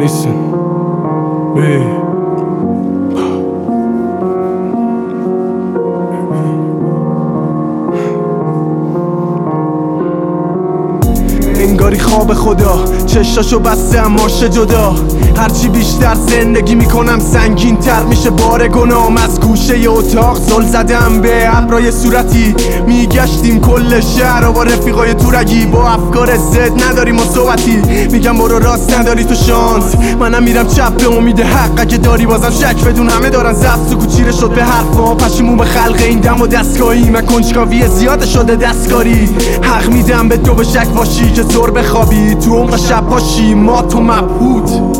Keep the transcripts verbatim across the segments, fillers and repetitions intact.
Listen, babe. انگاری خواب خدا چشاشو بسته اماشه جدا. هرچی بیشتر زندگی میکنم سنگین تر میشه بار گناهم. از گوشه اتاق زل زدم به ابرای صورتی، میگشتیم کل شهر و با رفیقای تورگی. با افکار زد نداریم و صحبتی، میگم برو راست نداری تو شانس، منم میرم چپ به امید حق. اگه داری بازم شک بدون همه دارن زفت و کوچیره شد به حرفا. پشیمون به خلق این دم و دستگاهی، من کنجکاوی زیاده شده دستکاری. حق میدم به تو به شک باشی که زور بخوابی تو عمق شب باشی ما تو مبهوت.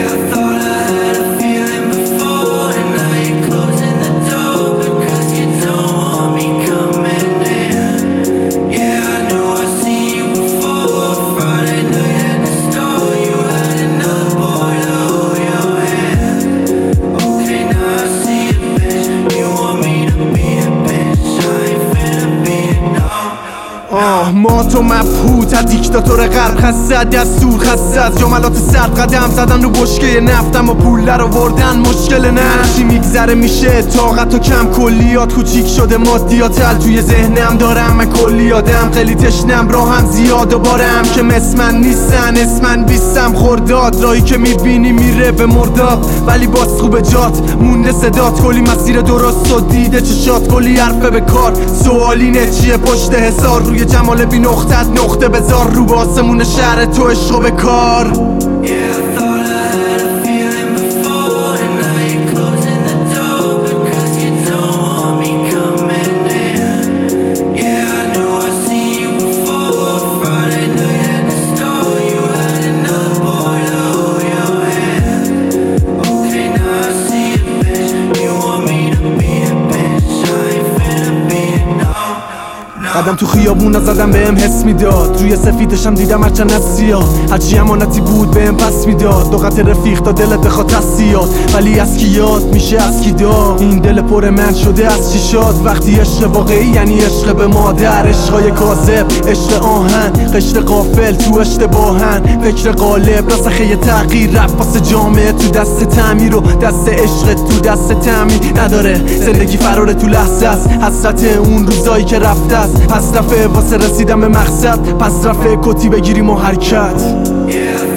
ما تو مبهوت از دیکتاتور غرب خسته، از دستور خسته، از جملات سرد قدم زدن رو بشکه نفتم و پول در آوردن مشکل نه. هرچی میگذره میشه طاقت و کم، کلیات کوچیک شده مادیات تل توی ذهنم دارم. من کلی آدم خیلی تشنم، راهم زیاد و بارم که مثل من نیستن. اسمن بیستم خورداد، راهی که میبینی میره به مرداب ولی باز خوب جات مونده صدات. کلی مسیر درست و دیده چشات، کلی حرفه به کار. سوالینه چیه پشت حسار، روی جمال بی نقطت نقطه بذار، رو به آسمون شهر تو عشق و به کار. قدم تو خیابون زدم بهم حس میداد، روی سفیدشم دیدم هرچند از سیاه. هرچی امانتی بود بهم پس میداد، دوقت رفیق تا دلت بخواد تسیاد. ولی از کی یاد میشه از کی داد، این دل پر من شده از چی شاد. وقتی عشق واقعی یعنی عشق به مادر، عشقای کاذب، عشق آهن، قشر قافل تو اشتباهن، فکر قالب، راسخه تغییر، رفت واسه جامعه تو دست تعمیر و دست عشق تو دست تعمیر نداره. زندگی فراره تو لحظه است، حسرت اون روزایی که رفته است. پس رفه واسه رسیدم به مقصد، پس رفه کتی بگیریم و حرکت.